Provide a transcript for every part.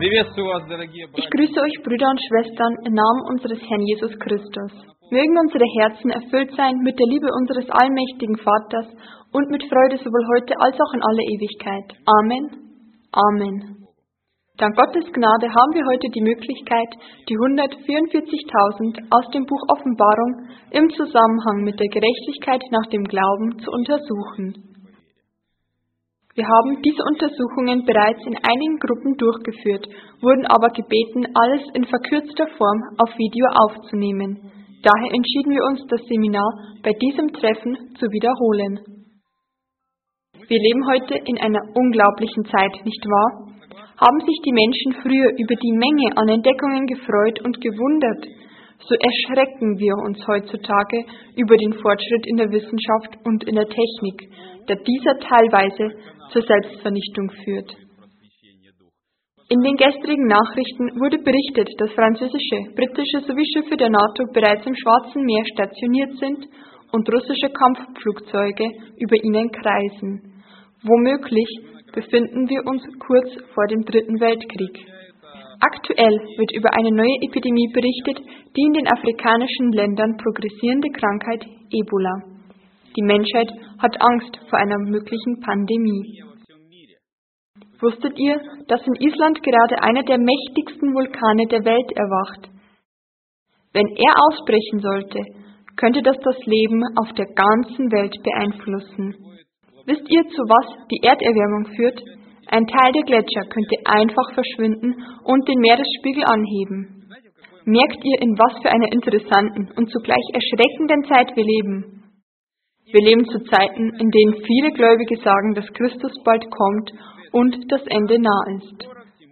Приветствую вас, дорогие Ich братья. grüße euch, Brüder und Schwestern, im Namen unseres Herrn Jesus Christus. Mögen unsere Herzen erfüllt sein mit der Liebe unseres allmächtigen Vaters und mit Freude sowohl heute als auch in alle Ewigkeit. Amen. Amen. Dank Gottes Gnade haben wir heute die Möglichkeit, die 144.000 aus dem Buch Offenbarung im Zusammenhang mit der Gerechtigkeit nach dem Glauben zu untersuchen. Wir haben diese Untersuchungen bereits in einigen Gruppen durchgeführt, wurden aber gebeten, alles in verkürzter Form auf Video aufzunehmen. Daher entschieden wir uns, das Seminar bei diesem Treffen zu wiederholen. Wir leben heute in einer unglaublichen Zeit, nicht wahr? Haben sich die Menschen früher über die Menge an Entdeckungen gefreut und gewundert, so erschrecken wir uns heutzutage über den Fortschritt in der Wissenschaft und in der Technik, da dieser teilweise zur Selbstvernichtung führt. In den gestrigen Nachrichten wurde berichtet, dass französische, britische sowie Schiffe der NATO bereits im Schwarzen Meer stationiert sind und russische Kampfflugzeuge über ihnen kreisen. Womöglich befinden wir uns kurz vor dem Dritten Weltkrieg. Aktuell wird über eine neue Epidemie berichtet, die in den afrikanischen Ländern progressierende Krankheit Ebola. Die Menschheit hat Angst vor einer möglichen Pandemie. Wusstet ihr, dass in Island gerade einer der mächtigsten Vulkane der Welt erwacht? Wenn er ausbrechen sollte, könnte das Leben auf der ganzen Welt beeinflussen. Wisst ihr, zu was die Erderwärmung führt? Ein Teil der Gletscher könnte einfach verschwinden und den Meeresspiegel anheben. Merkt ihr, in was für einer interessanten und zugleich erschreckenden Zeit wir leben? Wir leben zu Zeiten, in denen viele Gläubige sagen, dass Christus bald kommt und das Ende nah ist.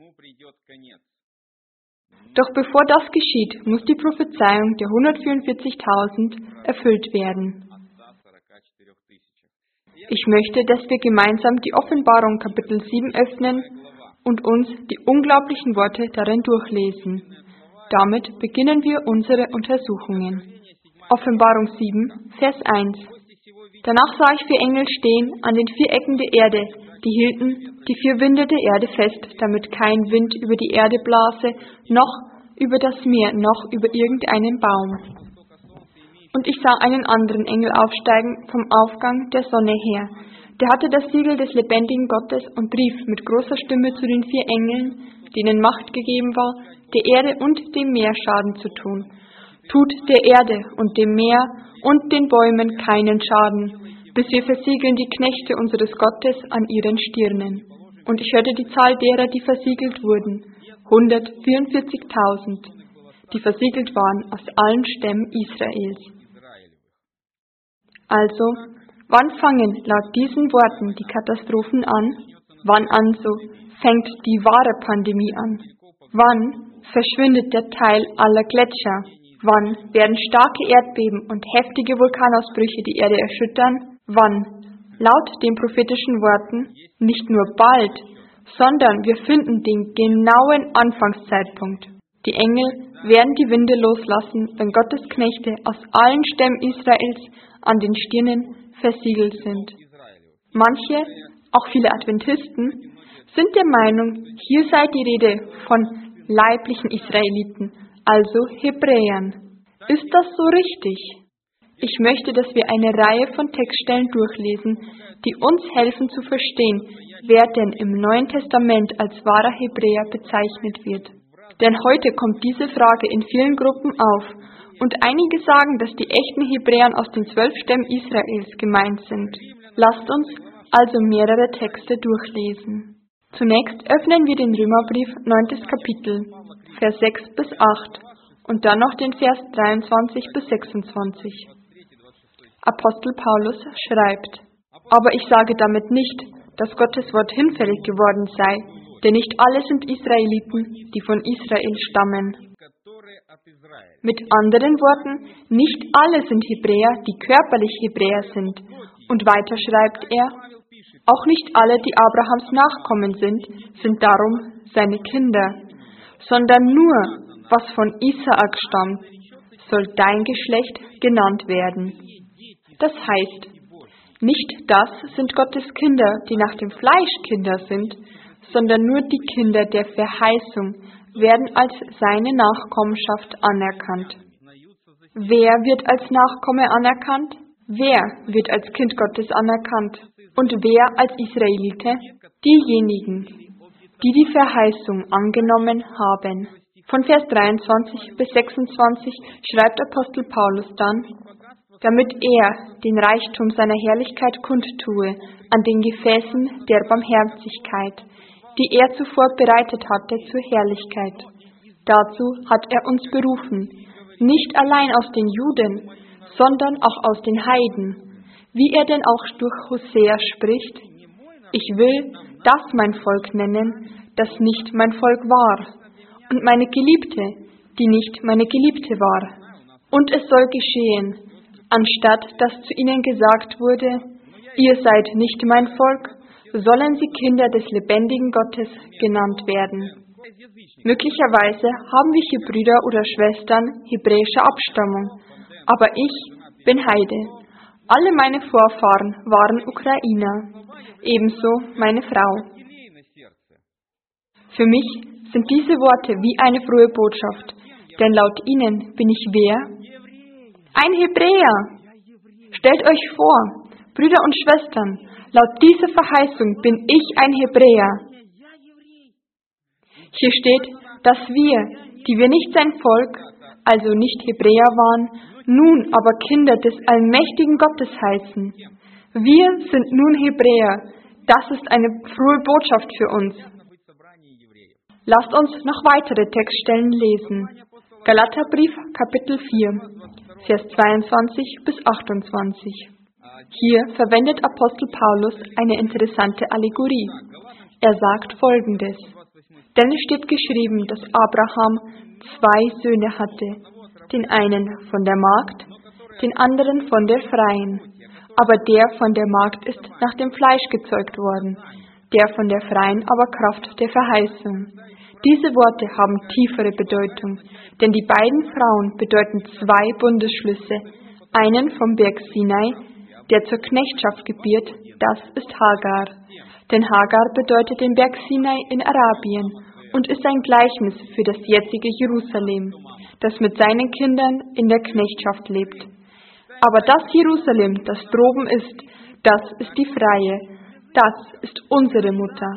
Doch bevor das geschieht, muss die Prophezeiung der 144.000 erfüllt werden. Ich möchte, dass wir gemeinsam die Offenbarung Kapitel 7 öffnen und uns die unglaublichen Worte darin durchlesen. Damit beginnen wir unsere Untersuchungen. Offenbarung 7, Vers 1. Danach sah ich 4 Engel stehen an den 4 Ecken der Erde, die hielten die 4 Winde der Erde fest, damit kein Wind über die Erde blase, noch über das Meer, noch über irgendeinen Baum. Und ich sah einen anderen Engel aufsteigen vom Aufgang der Sonne her. Der hatte das Siegel des lebendigen Gottes und rief mit großer Stimme zu den 4 Engeln, denen Macht gegeben war, der Erde und dem Meer Schaden zu tun. Tut der Erde und dem Meer und den Bäumen keinen Schaden, bis wir versiegeln die Knechte unseres Gottes an ihren Stirnen. Und ich hörte die Zahl derer, die versiegelt wurden, 144.000, die versiegelt waren aus allen Stämmen Israels. Also, wann fangen laut diesen Worten die Katastrophen an? Wann also fängt die wahre Pandemie an? Wann verschwindet der Teil aller Gletscher? Wann werden starke Erdbeben und heftige Vulkanausbrüche die Erde erschüttern? Wann? Laut den prophetischen Worten nicht nur bald, sondern wir finden den genauen Anfangszeitpunkt. Die Engel werden die Winde loslassen, wenn Gottes Knechte aus allen Stämmen Israels an den Stirnen versiegelt sind. Manche, auch viele Adventisten, sind der Meinung, hier sei die Rede von leiblichen Israeliten, also Hebräern. Ist das so richtig? Ich möchte, dass wir eine Reihe von Textstellen durchlesen, die uns helfen zu verstehen, wer denn im Neuen Testament als wahrer Hebräer bezeichnet wird. Denn heute kommt diese Frage in vielen Gruppen auf und einige sagen, dass die echten Hebräer aus den 12 Stämmen Israels gemeint sind. Lasst uns also mehrere Texte durchlesen. Zunächst öffnen wir den Römerbrief 9. Kapitel, Vers 6 bis 8 und dann noch den Vers 23 bis 26. Apostel Paulus schreibt: Aber ich sage damit nicht, dass Gottes Wort hinfällig geworden sei, denn nicht alle sind Israeliten, die von Israel stammen. Mit anderen Worten, nicht alle sind Hebräer, die körperlich Hebräer sind. Und weiter schreibt er: Auch nicht alle, die Abrahams Nachkommen sind darum seine Kinder, sondern nur, was von Isaak stammt, soll dein Geschlecht genannt werden. Das heißt, nicht das sind Gottes Kinder, die nach dem Fleisch Kinder sind, sondern nur die Kinder der Verheißung werden als seine Nachkommenschaft anerkannt. Wer wird als Nachkomme anerkannt? Wer wird als Kind Gottes anerkannt? Und wer als Israelite? Diejenigen, die die Verheißung angenommen haben. Von Vers 23 bis 26 schreibt Apostel Paulus dann: damit er den Reichtum seiner Herrlichkeit kundtue an den Gefäßen der Barmherzigkeit, die er zuvor bereitet hatte zur Herrlichkeit. Dazu hat er uns berufen, nicht allein aus den Juden, sondern auch aus den Heiden, wie er denn auch durch Hosea spricht: Ich will das mein Volk nennen, das nicht mein Volk war, und meine Geliebte, die nicht meine Geliebte war. Und es soll geschehen, anstatt dass zu ihnen gesagt wurde: Ihr seid nicht mein Volk, sollen sie Kinder des lebendigen Gottes genannt werden. Möglicherweise haben wir hier Brüder oder Schwestern hebräischer Abstammung, aber ich bin Heide. Alle meine Vorfahren waren Ukrainer, ebenso meine Frau. Für mich sind diese Worte wie eine frohe Botschaft, denn laut ihnen bin ich wer? Ein Hebräer! Stellt euch vor, Brüder und Schwestern, laut dieser Verheißung bin ich ein Hebräer. Hier steht, dass wir, die wir nicht sein Volk, also nicht Hebräer waren, nun aber Kinder des allmächtigen Gottes heißen. Wir sind nun Hebräer. Das ist eine frohe Botschaft für uns. Lasst uns noch weitere Textstellen lesen. Galaterbrief, Kapitel 4, Vers 22 bis 28. Hier verwendet Apostel Paulus eine interessante Allegorie. Er sagt Folgendes: Denn es steht geschrieben, dass Abraham 2 Söhne hatte, den einen von der Magd, den anderen von der Freien. Aber der von der Magd ist nach dem Fleisch gezeugt worden, der von der Freien aber Kraft der Verheißung. Diese Worte haben tiefere Bedeutung, denn die beiden Frauen bedeuten 2 Bundesschlüsse. Einen vom Berg Sinai, der zur Knechtschaft gebiert, das ist Hagar. Denn Hagar bedeutet den Berg Sinai in Arabien und ist ein Gleichnis für das jetzige Jerusalem, das mit seinen Kindern in der Knechtschaft lebt. Aber das Jerusalem, das droben ist, das ist die Freie, das ist unsere Mutter.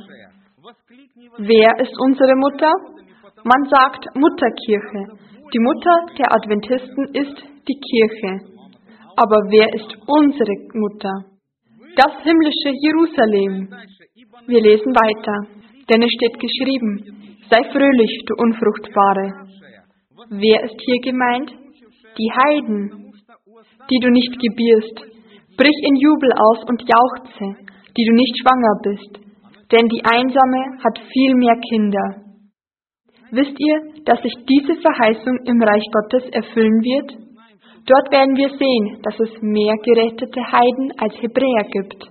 Wer ist unsere Mutter? Man sagt Mutterkirche. Die Mutter der Adventisten ist die Kirche. Aber wer ist unsere Mutter? Das himmlische Jerusalem. Wir lesen weiter, denn es steht geschrieben: Sei fröhlich, du Unfruchtbare. Wer ist hier gemeint? Die Heiden, die du nicht gebierst. Brich in Jubel aus und jauchze, die du nicht schwanger bist, denn die Einsame hat viel mehr Kinder. Wisst ihr, dass sich diese Verheißung im Reich Gottes erfüllen wird? Dort werden wir sehen, dass es mehr gerettete Heiden als Hebräer gibt.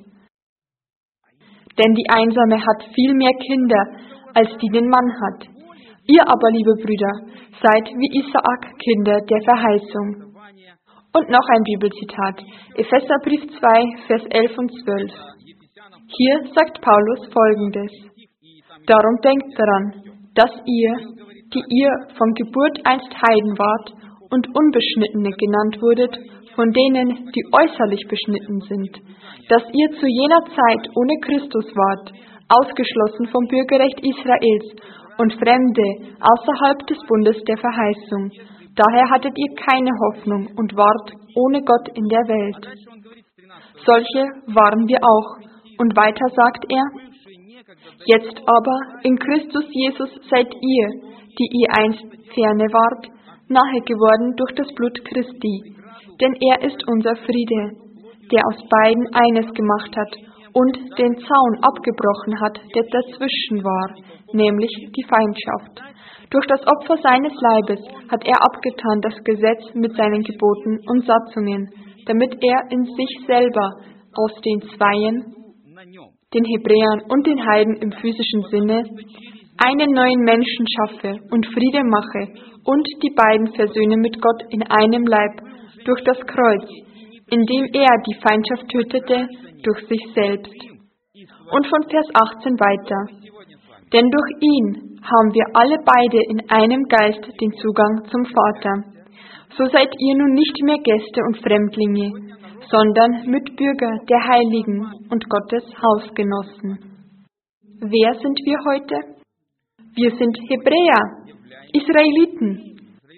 Denn die Einsame hat viel mehr Kinder, als die den Mann hat. Ihr aber, liebe Brüder, seid wie Isaak Kinder der Verheißung. Und noch ein Bibelzitat, Epheserbrief 2, Vers 11 und 12. Hier sagt Paulus Folgendes: Darum denkt daran, dass ihr, die ihr von Geburt einst Heiden wart und Unbeschnittene genannt wurdet, von denen, die äußerlich beschnitten sind, dass ihr zu jener Zeit ohne Christus wart, ausgeschlossen vom Bürgerrecht Israels und Fremde außerhalb des Bundes der Verheißung. Daher hattet ihr keine Hoffnung und wart ohne Gott in der Welt. Solche waren wir auch. Und weiter sagt er: Jetzt aber in Christus Jesus seid ihr, die ihr einst ferne wart, nahe geworden durch das Blut Christi. Denn er ist unser Friede, der aus beiden eines gemacht hat und den Zaun abgebrochen hat, der dazwischen war, nämlich die Feindschaft. Durch das Opfer seines Leibes hat er abgetan das Gesetz mit seinen Geboten und Satzungen, damit er in sich selber aus den Zweien, den Hebräern und den Heiden im physischen Sinne, einen neuen Menschen schaffe und Friede mache und die beiden versöhne mit Gott in einem Leib durch das Kreuz, indem er die Feindschaft tötete durch sich selbst. Und von Vers 18 weiter. Denn durch ihn haben wir alle beide in einem Geist den Zugang zum Vater. So seid ihr nun nicht mehr Gäste und Fremdlinge, sondern Mitbürger der Heiligen und Gottes Hausgenossen. Wer sind wir heute? Wir sind Hebräer, Israeliten.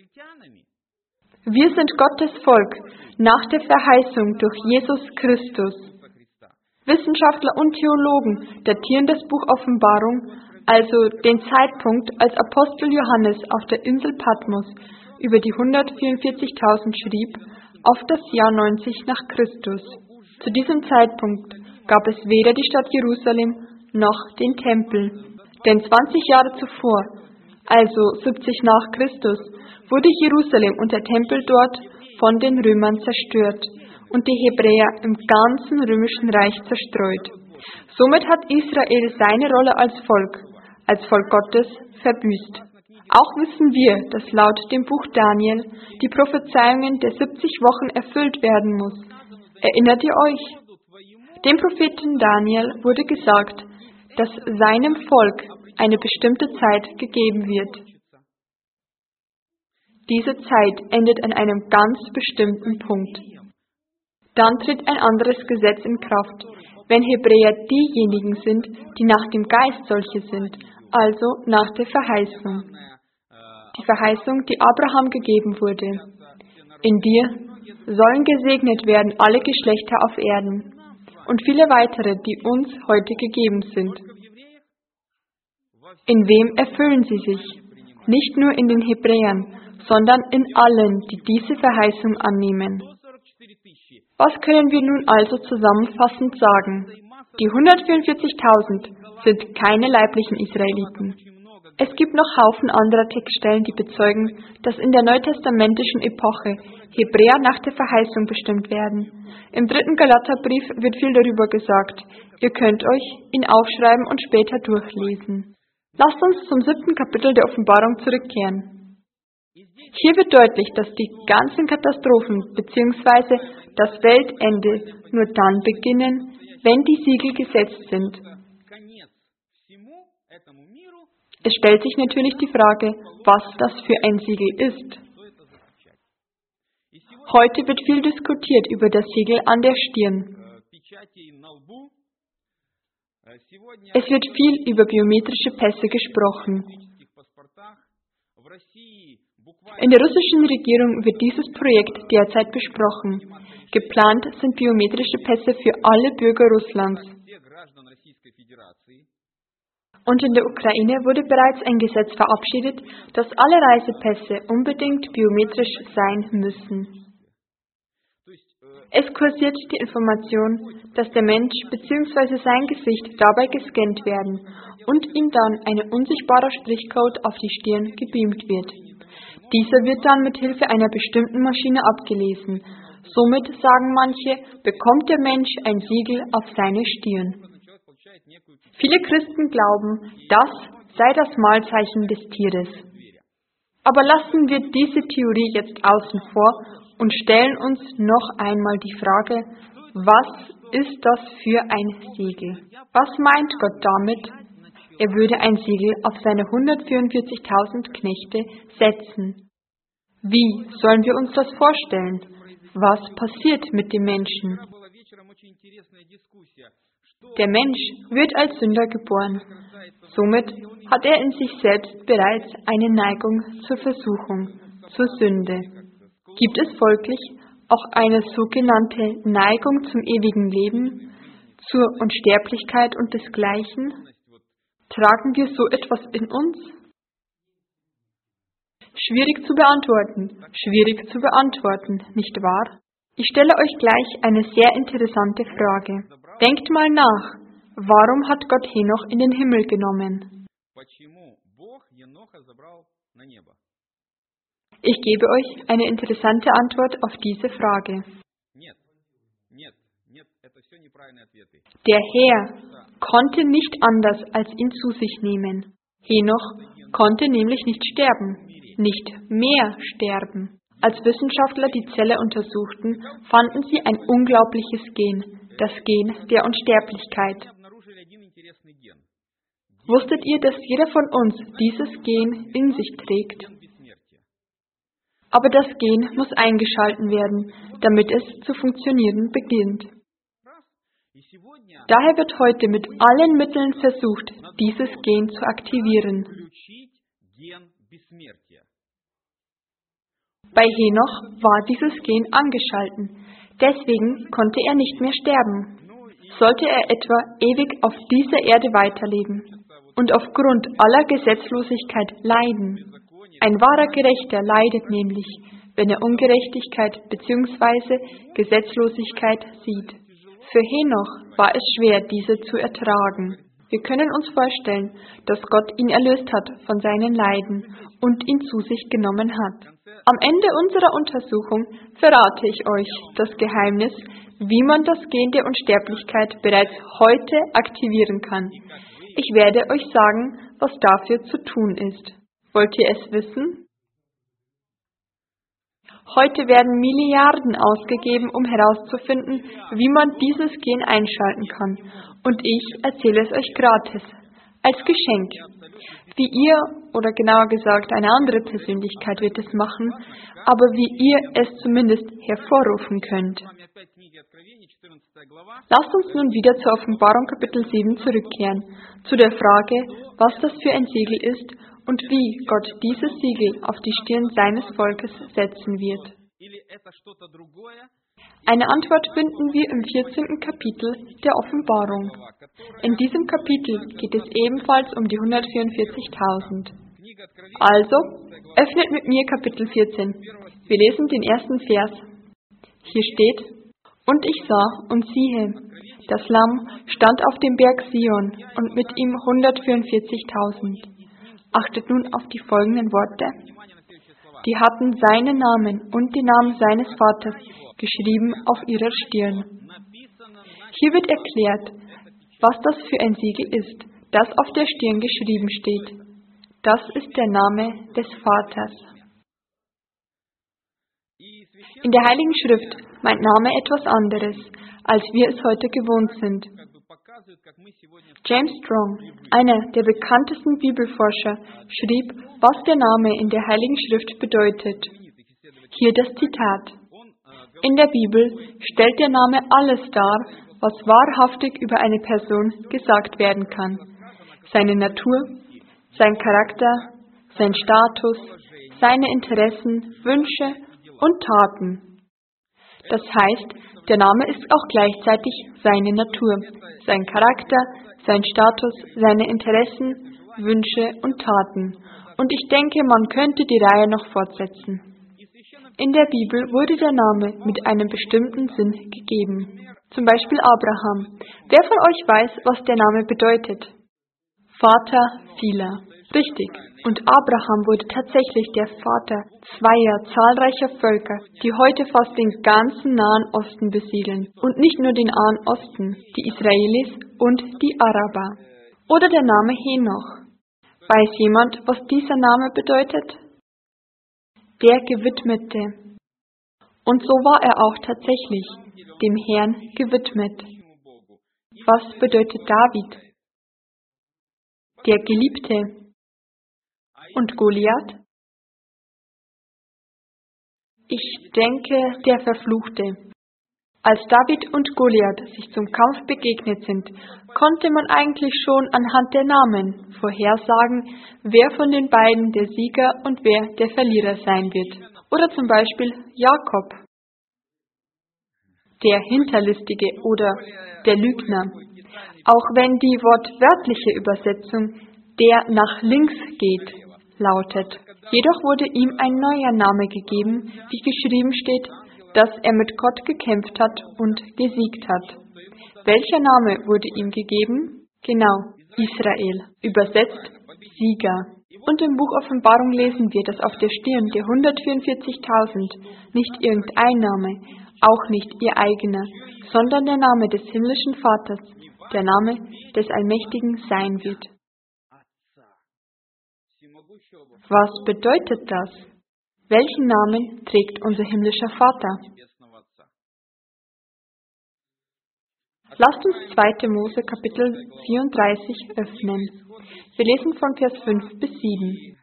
Wir sind Gottes Volk nach der Verheißung durch Jesus Christus. Wissenschaftler und Theologen datieren das Buch Offenbarung, also den Zeitpunkt, als Apostel Johannes auf der Insel Patmos über die 144.000 schrieb, auf das Jahr 90 nach Christus. Zu diesem Zeitpunkt gab es weder die Stadt Jerusalem noch den Tempel. Denn 20 Jahre zuvor, also 70 nach Christus, wurde Jerusalem und der Tempel dort von den Römern zerstört und die Hebräer im ganzen römischen Reich zerstreut. Somit hat Israel seine Rolle als Volk Gottes, verbüßt. Auch wissen wir, dass laut dem Buch Daniel die Prophezeiungen der 70 Wochen erfüllt werden muss. Erinnert ihr euch? Dem Propheten Daniel wurde gesagt, dass seinem Volk eine bestimmte Zeit gegeben wird. Diese Zeit endet an einem ganz bestimmten Punkt. Dann tritt ein anderes Gesetz in Kraft, wenn Hebräer diejenigen sind, die nach dem Geist solche sind, also nach der Verheißung. Die Verheißung, die Abraham gegeben wurde. In dir sollen gesegnet werden alle Geschlechter auf Erden und viele weitere, die uns heute gegeben sind. In wem erfüllen sie sich? Nicht nur in den Hebräern, sondern in allen, die diese Verheißung annehmen. Was können wir nun also zusammenfassend sagen? Die 144.000 sind keine leiblichen Israeliten. Es gibt noch Haufen anderer Textstellen, die bezeugen, dass in der neutestamentischen Epoche Hebräer nach der Verheißung bestimmt werden. Im 3. Galaterbrief wird viel darüber gesagt. Ihr könnt euch ihn aufschreiben und später durchlesen. Lasst uns zum 7. Kapitel der Offenbarung zurückkehren. Hier wird deutlich, dass die ganzen Katastrophen bzw. das Weltende nur dann beginnen, wenn die Siegel gesetzt sind. Es stellt sich natürlich die Frage, was das für ein Siegel ist. Heute wird viel diskutiert über das Siegel an der Stirn. Es wird viel über biometrische Pässe gesprochen. In der russischen Regierung wird dieses Projekt derzeit besprochen. Geplant sind biometrische Pässe für alle Bürger Russlands. Und in der Ukraine wurde bereits ein Gesetz verabschiedet, dass alle Reisepässe unbedingt biometrisch sein müssen. Es kursiert die Information, dass der Mensch bzw. sein Gesicht dabei gescannt werden und ihm dann ein unsichtbarer Strichcode auf die Stirn gebeamt wird. Dieser wird dann mit Hilfe einer bestimmten Maschine abgelesen. Somit, sagen manche, bekommt der Mensch ein Siegel auf seine Stirn. Viele Christen glauben, das sei das Mahlzeichen des Tieres. Aber lassen wir diese Theorie jetzt außen vor und stellen uns noch einmal die Frage, was ist das für ein Siegel? Was meint Gott damit? Er würde ein Siegel auf seine 144.000 Knechte setzen. Wie sollen wir uns das vorstellen? Was passiert mit dem Menschen? Der Mensch wird als Sünder geboren. Somit hat er in sich selbst bereits eine Neigung zur Versuchung, zur Sünde. Gibt es folglich auch eine sogenannte Neigung zum ewigen Leben, zur Unsterblichkeit und desgleichen? Tragen wir so etwas in uns? Schwierig zu beantworten, nicht wahr? Ich stelle euch gleich eine sehr interessante Frage. Denkt mal nach, warum hat Gott Henoch in den Himmel genommen? Ich gebe euch eine interessante Antwort auf diese Frage. Der Herr konnte nicht anders als ihn zu sich nehmen. Henoch konnte nämlich nicht sterben, nicht mehr sterben. Als Wissenschaftler die Zelle untersuchten, fanden sie ein unglaubliches Gen, das Gen der Unsterblichkeit. Wusstet ihr, dass jeder von uns dieses Gen in sich trägt? Aber das Gen muss eingeschalten werden, damit es zu funktionieren beginnt. Daher wird heute mit allen Mitteln versucht, dieses Gen zu aktivieren. Bei Henoch war dieses Gen angeschalten, deswegen konnte er nicht mehr sterben. Sollte er etwa ewig auf dieser Erde weiterleben und aufgrund aller Gesetzlosigkeit leiden. Ein wahrer Gerechter leidet nämlich, wenn er Ungerechtigkeit bzw. Gesetzlosigkeit sieht. Für Henoch war es schwer, diese zu ertragen. Wir können uns vorstellen, dass Gott ihn erlöst hat von seinen Leiden und ihn zu sich genommen hat. Am Ende unserer Untersuchung verrate ich euch das Geheimnis, wie man das Gen der Unsterblichkeit bereits heute aktivieren kann. Ich werde euch sagen, was dafür zu tun ist. Wollt ihr es wissen? Heute werden Milliarden ausgegeben, um herauszufinden, wie man dieses Gen einschalten kann. Und ich erzähle es euch gratis, als Geschenk. Wie ihr, oder genauer gesagt eine andere Persönlichkeit wird es machen, aber wie ihr es zumindest hervorrufen könnt. Lasst uns nun wieder zur Offenbarung Kapitel 7 zurückkehren, zu der Frage, was das für ein Siegel ist und wie Gott dieses Siegel auf die Stirn seines Volkes setzen wird. Eine Antwort finden wir im 14. Kapitel der Offenbarung. In diesem Kapitel geht es ebenfalls um die 144.000. Also, öffnet mit mir Kapitel 14. Wir lesen den ersten Vers. Hier steht: Und ich sah und siehe, das Lamm stand auf dem Berg Sion und mit ihm 144.000. Achtet nun auf die folgenden Worte. Die hatten seinen Namen und den Namen seines Vaters geschrieben auf ihrer Stirn. Hier wird erklärt, was das für ein Siegel ist, das auf der Stirn geschrieben steht. Das ist der Name des Vaters. In der Heiligen Schrift meint Name etwas anderes, als wir es heute gewohnt sind. James Strong, einer der bekanntesten Bibelforscher, schrieb, was der Name in der Heiligen Schrift bedeutet. Hier das Zitat. In der Bibel stellt der Name alles dar, was wahrhaftig über eine Person gesagt werden kann. Seine Natur, sein Charakter, sein Status, seine Interessen, Wünsche und Taten. Das heißt, der Name ist auch gleichzeitig seine Natur, sein Charakter, sein Status, seine Interessen, Wünsche und Taten. Und ich denke, man könnte die Reihe noch fortsetzen. In der Bibel wurde der Name mit einem bestimmten Sinn gegeben. Zum Beispiel Abraham. Wer von euch weiß, was der Name bedeutet? Vater vieler. Richtig. Und Abraham wurde tatsächlich der Vater zweier zahlreicher Völker, die heute fast den ganzen Nahen Osten besiedeln. Und nicht nur den Nahen Osten, die Israelis und die Araber. Oder der Name Henoch. Weiß jemand, was dieser Name bedeutet? Der Gewidmete. Und so war er auch tatsächlich dem Herrn gewidmet. Was bedeutet David? Der Geliebte. Und Goliath? Ich denke, der Verfluchte. Als David und Goliath sich zum Kampf begegnet sind, konnte man eigentlich schon anhand der Namen vorhersagen, wer von den beiden der Sieger und wer der Verlierer sein wird. Oder zum Beispiel Jakob, der Hinterlistige oder der Lügner. Auch wenn die wortwörtliche Übersetzung der nach links geht lautet. Jedoch wurde ihm ein neuer Name gegeben, wie geschrieben steht, dass er mit Gott gekämpft hat und gesiegt hat. Welcher Name wurde ihm gegeben? Genau, Israel, übersetzt Sieger. Und im Buch Offenbarung lesen wir, dass auf der Stirn der 144.000 nicht irgendein Name, auch nicht ihr eigener, sondern der Name des himmlischen Vaters, der Name des Allmächtigen sein wird. Was bedeutet das? Welchen Namen trägt unser himmlischer Vater? Lasst uns 2. Mose Kapitel 34 öffnen. Wir lesen von Vers 5 bis 7.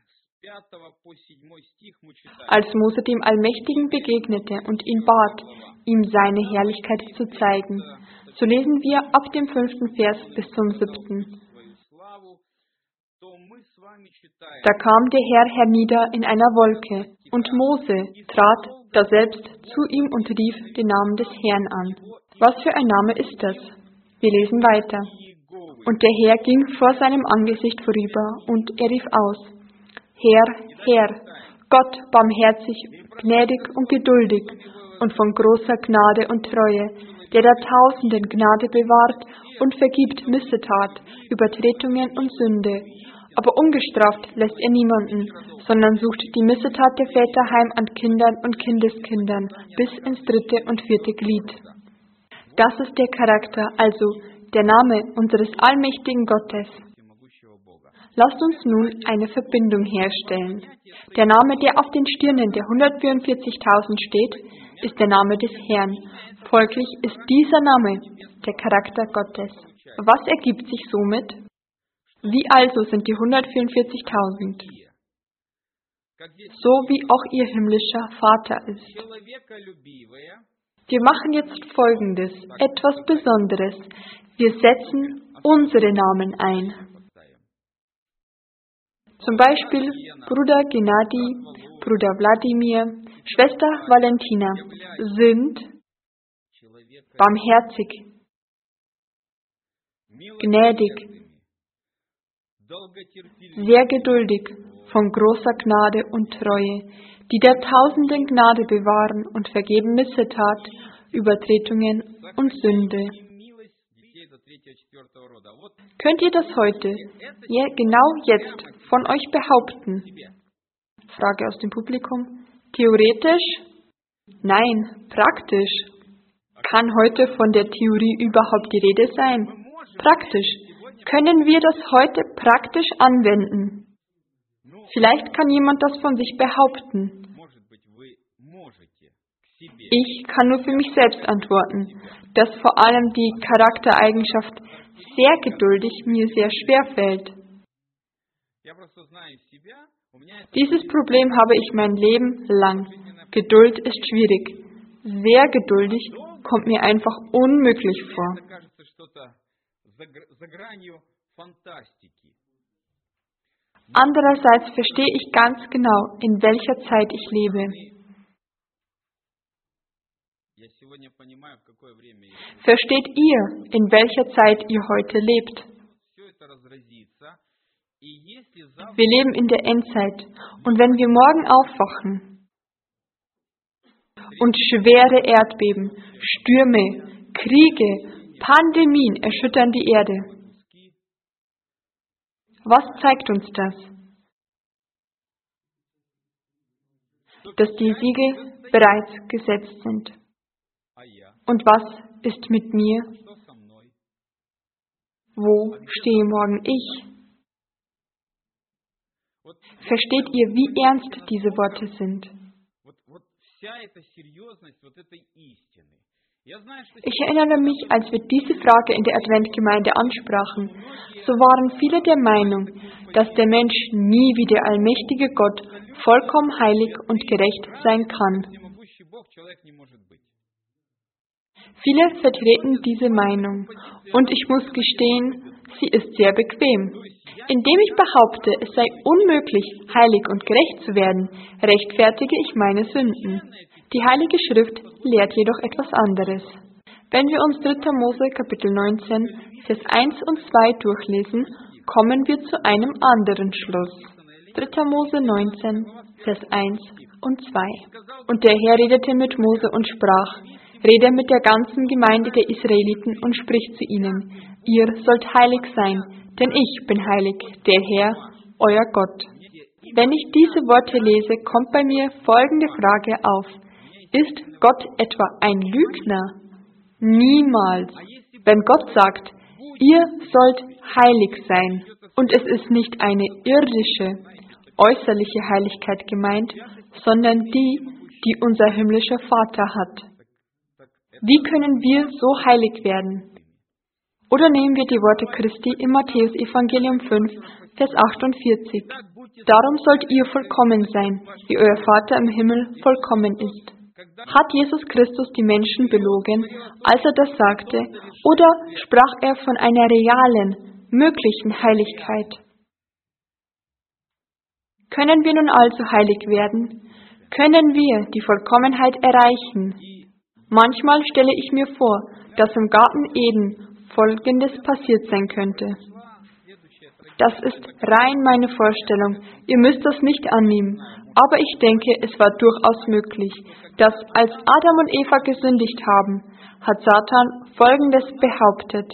Als Mose dem Allmächtigen begegnete und ihn bat, ihm seine Herrlichkeit zu zeigen, so lesen wir ab dem 5. Vers bis zum 7. Da kam der Herr hernieder in einer Wolke, und Mose trat daselbst zu ihm und rief den Namen des Herrn an. Was für ein Name ist das? Wir lesen weiter. Und der Herr ging vor seinem Angesicht vorüber, und er rief aus: Herr, Herr, Gott barmherzig, gnädig und geduldig und von großer Gnade und Treue, der der Tausenden Gnade bewahrt und vergibt Missetat, Übertretungen und Sünde. Aber ungestraft lässt er niemanden, sondern sucht die Missetat der Väter heim an Kindern und Kindeskindern bis ins 3. und 4. Glied. Das ist der Charakter, also der Name unseres allmächtigen Gottes. Lasst uns nun eine Verbindung herstellen. Der Name, der auf den Stirnen der 144.000 steht, ist der Name des Herrn. Folglich ist dieser Name der Charakter Gottes. Was ergibt sich somit? Wie also sind die 144.000? So wie auch ihr himmlischer Vater ist. Wir machen jetzt Folgendes, etwas Besonderes. Wir setzen unsere Namen ein. Zum Beispiel Bruder Gennady, Bruder Wladimir, Schwester Valentina sind barmherzig, gnädig, sehr geduldig, von großer Gnade und Treue, die der Tausenden Gnade bewahren und vergeben Missetat, Übertretungen und Sünde. Könnt ihr das heute, ja genau jetzt, von euch behaupten? Frage aus dem Publikum. Theoretisch? Nein, praktisch. Kann heute von der Theorie überhaupt die Rede sein? Praktisch. Können wir das heute praktisch anwenden? Vielleicht kann jemand das von sich behaupten. Ich kann nur für mich selbst antworten, dass vor allem die Charaktereigenschaft sehr geduldig mir sehr schwer fällt. Dieses Problem habe ich mein Leben lang. Geduld ist schwierig. Sehr geduldig kommt mir einfach unmöglich vor. Andererseits verstehe ich ganz genau, in welcher Zeit ich lebe. Versteht ihr, in welcher Zeit ihr heute lebt? Wir leben in der Endzeit, und wenn wir morgen aufwachen und schwere Erdbeben, Stürme, Kriege, Pandemien erschüttern die Erde, was zeigt uns das? Dass die Siegel bereits gesetzt sind. Und was ist mit mir? Wo stehe morgen ich? Versteht ihr, wie ernst diese Worte sind? Ich erinnere mich, als wir diese Frage in der Adventgemeinde ansprachen, so waren viele der Meinung, dass der Mensch nie wie der allmächtige Gott vollkommen heilig und gerecht sein kann. Viele vertreten diese Meinung, und ich muss gestehen, sie ist sehr bequem. Indem ich behaupte, es sei unmöglich, heilig und gerecht zu werden, rechtfertige ich meine Sünden. Die Heilige Schrift lehrt jedoch etwas anderes. Wenn wir uns 3. Mose Kapitel 19, Vers 1 und 2 durchlesen, kommen wir zu einem anderen Schluss. 3. Mose 19, Vers 1 und 2. Und der Herr redete mit Mose und sprach: Rede mit der ganzen Gemeinde der Israeliten und sprich zu ihnen: Ihr sollt heilig sein, denn ich bin heilig, der Herr, euer Gott. Wenn ich diese Worte lese, kommt bei mir folgende Frage auf: Ist Gott etwa ein Lügner? Niemals. Wenn Gott sagt, ihr sollt heilig sein, und es ist nicht eine irdische, äußerliche Heiligkeit gemeint, sondern die unser himmlischer Vater hat. Wie können wir so heilig werden? Oder nehmen wir die Worte Christi im Matthäus-Evangelium 5, Vers 48. Darum sollt ihr vollkommen sein, wie euer Vater im Himmel vollkommen ist. Hat Jesus Christus die Menschen belogen, als er das sagte, oder sprach er von einer realen, möglichen Heiligkeit? Können wir nun also heilig werden? Können wir die Vollkommenheit erreichen? Manchmal stelle ich mir vor, dass im Garten Eden Folgendes passiert sein könnte. Das ist rein meine Vorstellung. Ihr müsst das nicht annehmen. Aber ich denke, es war durchaus möglich, dass als Adam und Eva gesündigt haben, hat Satan Folgendes behauptet.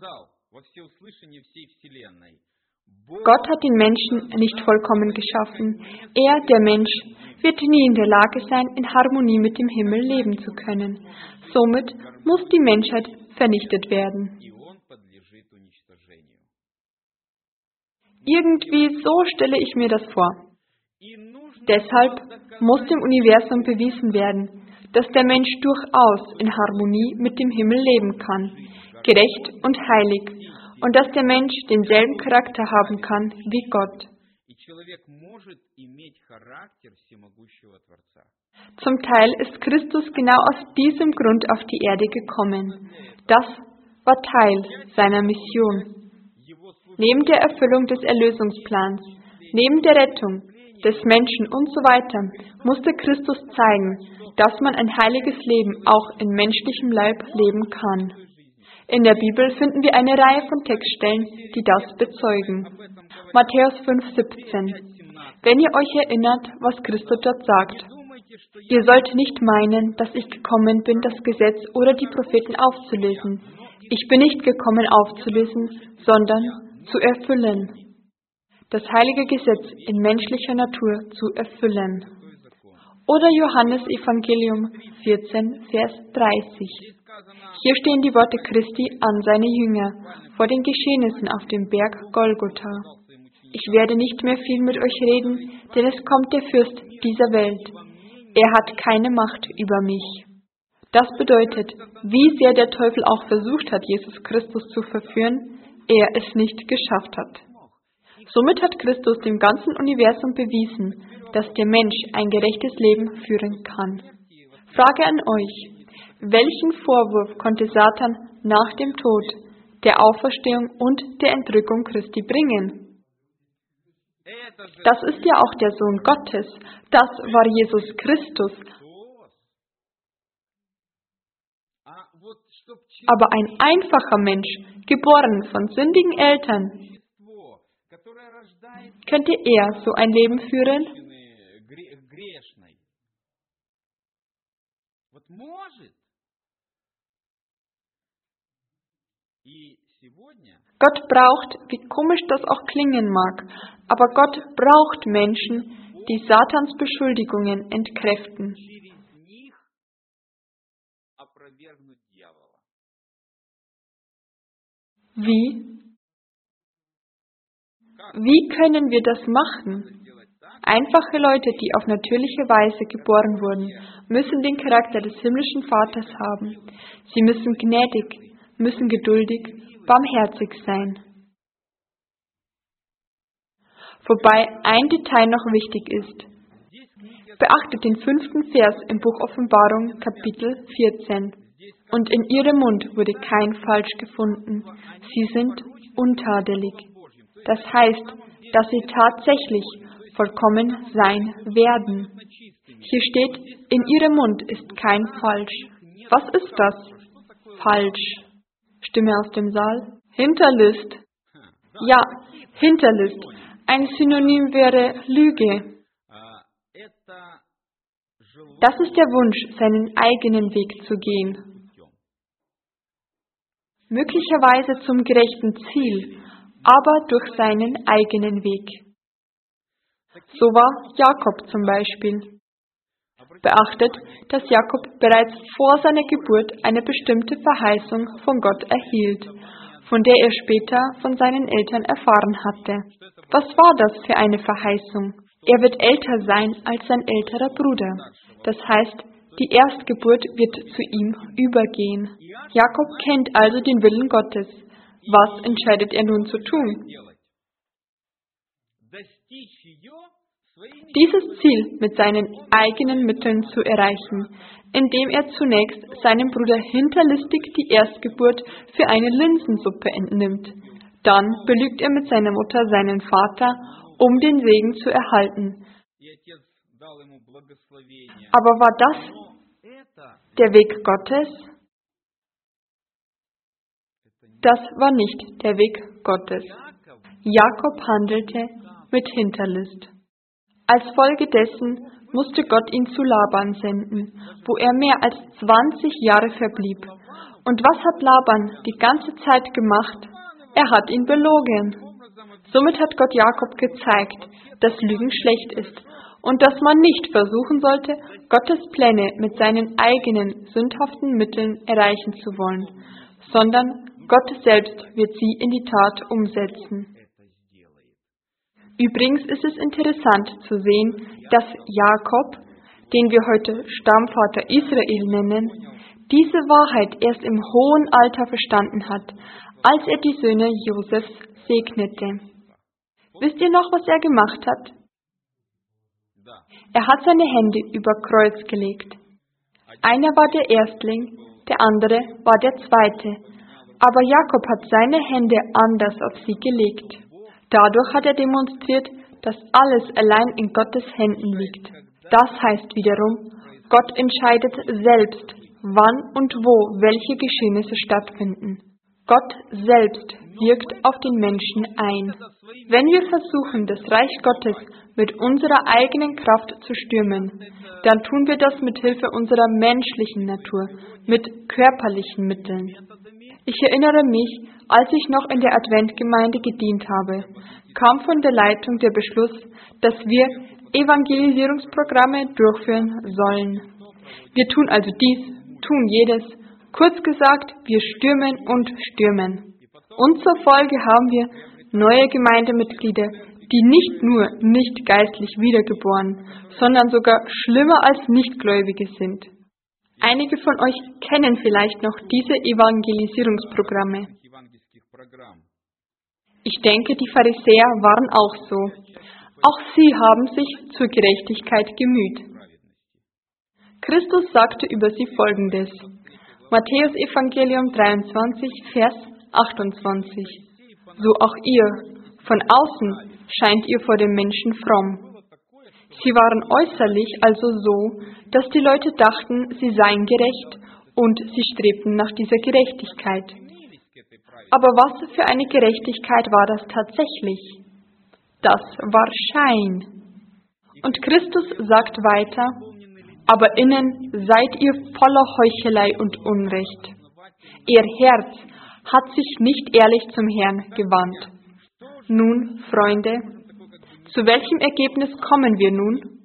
Gott hat den Menschen nicht vollkommen geschaffen. Er, der Mensch, wird nie in der Lage sein, in Harmonie mit dem Himmel leben zu können. Somit muss die Menschheit vernichtet werden. Irgendwie so stelle ich mir das vor. Deshalb muss dem Universum bewiesen werden, dass der Mensch durchaus in Harmonie mit dem Himmel leben kann, gerecht und heilig, und dass der Mensch denselben Charakter haben kann wie Gott. Zum Teil ist Christus genau aus diesem Grund auf die Erde gekommen. Das war Teil seiner Mission. Neben der Erfüllung des Erlösungsplans, neben der Rettung des Menschen und so weiter, musste Christus zeigen, dass man ein heiliges Leben auch in menschlichem Leib leben kann. In der Bibel finden wir eine Reihe von Textstellen, die das bezeugen. Matthäus 5,17. Wenn ihr euch erinnert, was Christus dort sagt. Ihr sollt nicht meinen, dass ich gekommen bin, das Gesetz oder die Propheten aufzulösen. Ich bin nicht gekommen aufzulösen, sondern zu erfüllen. Das heilige Gesetz in menschlicher Natur zu erfüllen. Oder Johannes Evangelium 14, Vers 30. Hier stehen die Worte Christi an seine Jünger vor den Geschehnissen auf dem Berg Golgotha. Ich werde nicht mehr viel mit euch reden, denn es kommt der Fürst dieser Welt. Er hat keine Macht über mich. Das bedeutet, wie sehr der Teufel auch versucht hat, Jesus Christus zu verführen, er es nicht geschafft hat. Somit hat Christus dem ganzen Universum bewiesen, dass der Mensch ein gerechtes Leben führen kann. Frage an euch: Welchen Vorwurf konnte Satan nach dem Tod, der Auferstehung und der Entrückung Christi bringen? Das ist ja auch der Sohn Gottes. Das war Jesus Christus. Aber ein einfacher Mensch, geboren von sündigen Eltern, könnte er so ein Leben führen? Gott braucht, wie komisch das auch klingen mag, aber Gott braucht Menschen, die Satans Beschuldigungen entkräften. Wie? Wie können wir das machen? Einfache Leute, die auf natürliche Weise geboren wurden, müssen den Charakter des himmlischen Vaters haben. Sie müssen gnädig, müssen geduldig, barmherzig sein. Wobei ein Detail noch wichtig ist. Beachtet den 5. Vers im Buch Offenbarung, Kapitel 14. Und in ihrem Mund wurde kein Falsch gefunden. Sie sind untadelig. Das heißt, dass sie tatsächlich vollkommen sein werden. Hier steht, in ihrem Mund ist kein Falsch. Was ist das? Falsch. Stimme aus dem Saal. Hinterlist. Ja, Hinterlist. Ein Synonym wäre Lüge. Das ist der Wunsch, seinen eigenen Weg zu gehen. Möglicherweise zum gerechten Ziel, aber durch seinen eigenen Weg. So war Jakob zum Beispiel. Beachtet, dass Jakob bereits vor seiner Geburt eine bestimmte Verheißung von Gott erhielt, von der er später von seinen Eltern erfahren hatte. Was war das für eine Verheißung? Er wird älter sein als sein älterer Bruder. Das heißt, die Erstgeburt wird zu ihm übergehen. Jakob kennt also den Willen Gottes. Was entscheidet er nun zu tun? Dieses Ziel mit seinen eigenen Mitteln zu erreichen, indem er zunächst seinem Bruder hinterlistig die Erstgeburt für eine Linsensuppe entnimmt. Dann belügt er mit seiner Mutter seinen Vater, um den Segen zu erhalten. Aber war das der Weg Gottes? Das war nicht der Weg Gottes. Jakob handelte mit Hinterlist. Als Folge dessen musste Gott ihn zu Laban senden, wo er mehr als 20 Jahre verblieb. Und was hat Laban die ganze Zeit gemacht? Er hat ihn belogen. Somit hat Gott Jakob gezeigt, dass Lügen schlecht ist und dass man nicht versuchen sollte, Gottes Pläne mit seinen eigenen sündhaften Mitteln erreichen zu wollen, sondern Gott selbst wird sie in die Tat umsetzen. Übrigens ist es interessant zu sehen, dass Jakob, den wir heute Stammvater Israel nennen, diese Wahrheit erst im hohen Alter verstanden hat, als er die Söhne Josefs segnete. Wisst ihr noch, was er gemacht hat? Er hat seine Hände über Kreuz gelegt. Einer war der Erstling, der andere war der Zweite. Aber Jakob hat seine Hände anders auf sie gelegt. Dadurch hat er demonstriert, dass alles allein in Gottes Händen liegt. Das heißt wiederum, Gott entscheidet selbst, wann und wo welche Geschehnisse stattfinden. Gott selbst wirkt auf den Menschen ein. Wenn wir versuchen, das Reich Gottes mit unserer eigenen Kraft zu stürmen, dann tun wir das mit Hilfe unserer menschlichen Natur, mit körperlichen Mitteln. Ich erinnere mich, als ich noch in der Adventgemeinde gedient habe, kam von der Leitung der Beschluss, dass wir Evangelisierungsprogramme durchführen sollen. Wir tun also dies, tun jedes. Kurz gesagt, wir stürmen und stürmen. Und zur Folge haben wir neue Gemeindemitglieder, die nicht nur nicht geistlich wiedergeboren, sondern sogar schlimmer als Nichtgläubige sind. Einige von euch kennen vielleicht noch diese Evangelisierungsprogramme. Ich denke, die Pharisäer waren auch so. Auch sie haben sich zur Gerechtigkeit gemüht. Christus sagte über sie Folgendes. Matthäus Evangelium 23, Vers 28. So auch ihr, von außen scheint ihr vor den Menschen fromm. Sie waren äußerlich also so, dass die Leute dachten, sie seien gerecht und sie strebten nach dieser Gerechtigkeit. Aber was für eine Gerechtigkeit war das tatsächlich? Das war Schein. Und Christus sagt weiter, aber innen seid ihr voller Heuchelei und Unrecht. Ihr Herz hat sich nicht ehrlich zum Herrn gewandt. Nun, Freunde, zu welchem Ergebnis kommen wir nun?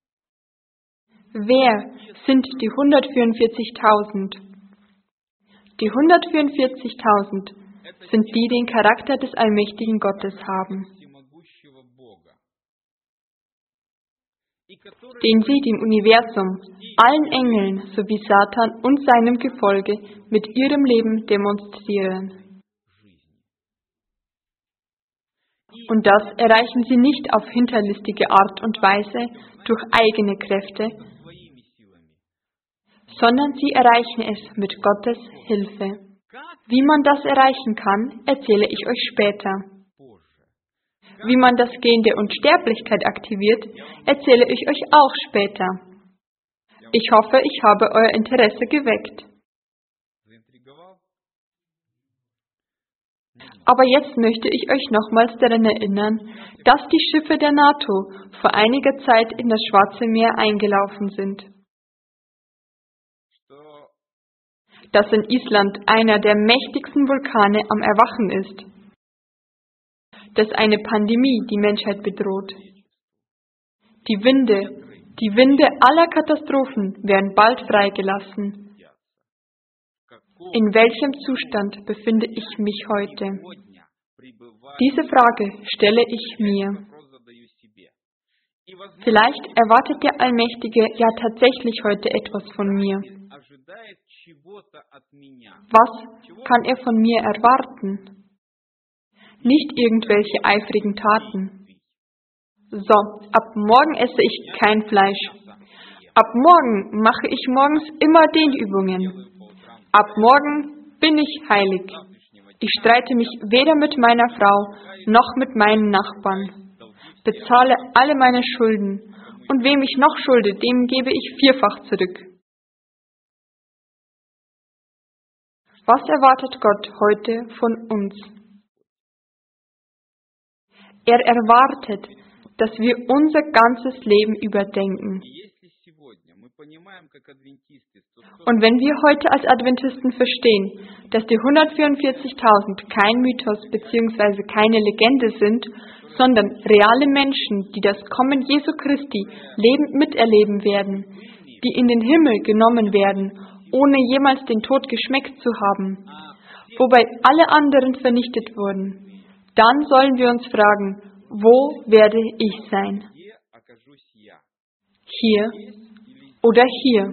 Wer sind die 144.000? Die 144.000 sind die, die den Charakter des allmächtigen Gottes haben, den sie dem Universum, allen Engeln sowie Satan und seinem Gefolge mit ihrem Leben demonstrieren. Und das erreichen sie nicht auf hinterlistige Art und Weise durch eigene Kräfte, sondern sie erreichen es mit Gottes Hilfe. Wie man das erreichen kann, erzähle ich euch später. Wie man das Gen der Unsterblichkeit aktiviert, erzähle ich euch auch später. Ich hoffe, ich habe euer Interesse geweckt. Aber jetzt möchte ich euch nochmals daran erinnern, dass die Schiffe der NATO vor einiger Zeit in das Schwarze Meer eingelaufen sind. Dass in Island einer der mächtigsten Vulkane am Erwachen ist. Dass eine Pandemie die Menschheit bedroht. Die Winde aller Katastrophen werden bald freigelassen. In welchem Zustand befinde ich mich heute? Diese Frage stelle ich mir. Vielleicht erwartet der Allmächtige ja tatsächlich heute etwas von mir. Was kann er von mir erwarten? nicht irgendwelche eifrigen Taten. So, ab morgen esse ich kein Fleisch. Ab morgen mache ich morgens immer Dehnübungen. Ab morgen bin ich heilig. Ich streite mich weder mit meiner Frau noch mit meinen Nachbarn. Bezahle alle meine Schulden und wem ich noch schulde, dem gebe ich 4-fach zurück. Was erwartet Gott heute von uns? Er erwartet, dass wir unser ganzes Leben überdenken. Und wenn wir heute als Adventisten verstehen, dass die 144.000 kein Mythos bzw. keine Legende sind, sondern reale Menschen, die das Kommen Jesu Christi lebend miterleben werden, die in den Himmel genommen werden, ohne jemals den Tod geschmeckt zu haben, wobei alle anderen vernichtet wurden, dann sollen wir uns fragen, wo werde ich sein? Hier oder hier?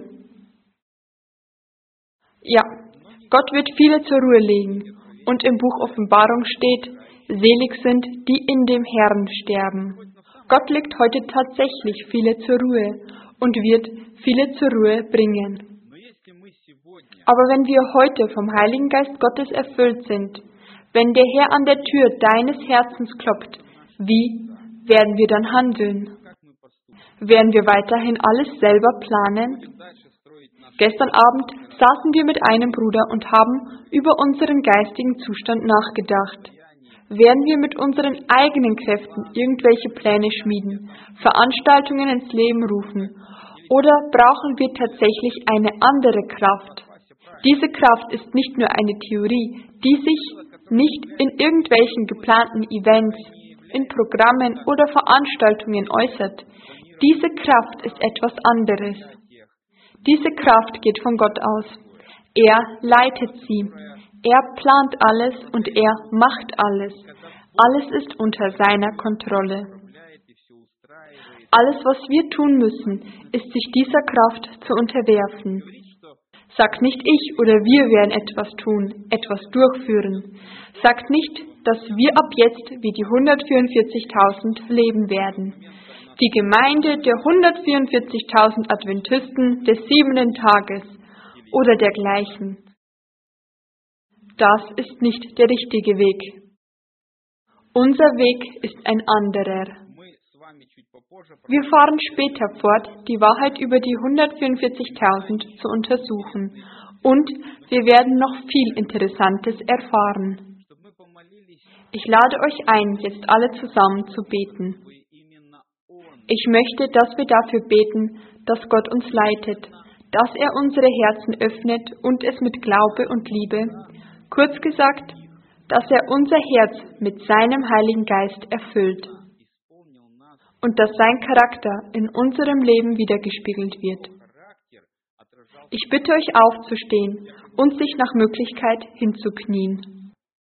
Ja, Gott wird viele zur Ruhe legen und im Buch Offenbarung steht, selig sind, die in dem Herrn sterben. Gott legt heute tatsächlich viele zur Ruhe und wird viele zur Ruhe bringen. Aber wenn wir heute vom Heiligen Geist Gottes erfüllt sind, wenn der Herr an der Tür deines Herzens klopft, wie werden wir dann handeln? Werden wir weiterhin alles selber planen? Gestern Abend saßen wir mit einem Bruder und haben über unseren geistigen Zustand nachgedacht. Werden wir mit unseren eigenen Kräften irgendwelche Pläne schmieden, Veranstaltungen ins Leben rufen, oder brauchen wir tatsächlich eine andere Kraft? Diese Kraft ist nicht nur eine Theorie, die sich nicht in irgendwelchen geplanten Events, in Programmen oder Veranstaltungen äußert. Diese Kraft ist etwas anderes. Diese Kraft geht von Gott aus. Er leitet sie. Er plant alles und er macht alles. Alles ist unter seiner Kontrolle. Alles, was wir tun müssen, ist sich dieser Kraft zu unterwerfen. Sagt nicht ich oder wir werden etwas tun, etwas durchführen. Sagt nicht, dass wir ab jetzt wie die 144.000 leben werden. Die Gemeinde der 144.000 Adventisten des 7. Tages oder dergleichen. Das ist nicht der richtige Weg. Unser Weg ist ein anderer. Wir fahren später fort, die Wahrheit über die 144.000 zu untersuchen und wir werden noch viel Interessantes erfahren. Ich lade euch ein, jetzt alle zusammen zu beten. Ich möchte, dass wir dafür beten, dass Gott uns leitet, dass er unsere Herzen öffnet und es mit Glaube und Liebe, kurz gesagt, dass er unser Herz mit seinem Heiligen Geist erfüllt und dass sein Charakter in unserem Leben wiedergespiegelt wird. Ich bitte euch aufzustehen und sich nach Möglichkeit hinzuknien.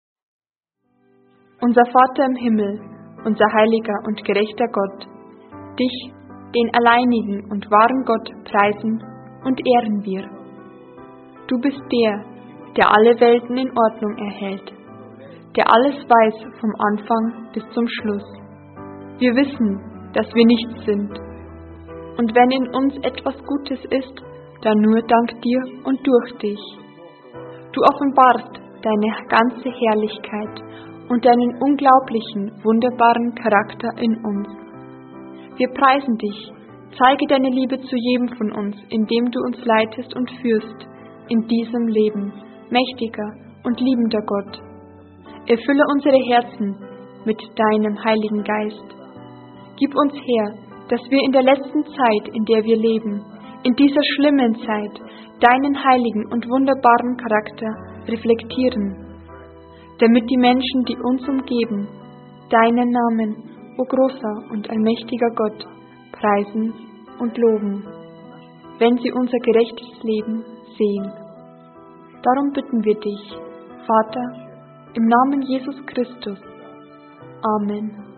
Unser Vater im Himmel, unser heiliger und gerechter Gott, dich, den alleinigen und wahren Gott, preisen und ehren wir. Du bist der alle Welten in Ordnung erhält, der alles weiß vom Anfang bis zum Schluss. Wir wissen, dass wir nichts sind. Und wenn in uns etwas Gutes ist, dann nur dank dir und durch dich. Du offenbarst deine ganze Herrlichkeit und deinen unglaublichen, wunderbaren Charakter in uns. Wir preisen dich, zeige deine Liebe zu jedem von uns, indem du uns leitest und führst in diesem Leben, mächtiger und liebender Gott. Erfülle unsere Herzen mit deinem Heiligen Geist. Gib uns her, dass wir in der letzten Zeit, in der wir leben, in dieser schlimmen Zeit, deinen heiligen und wunderbaren Charakter reflektieren, damit die Menschen, die uns umgeben, deinen Namen, o großer und allmächtiger Gott, preisen und loben, wenn sie unser gerechtes Leben sehen. Darum bitten wir dich, Vater, im Namen Jesus Christus. Amen.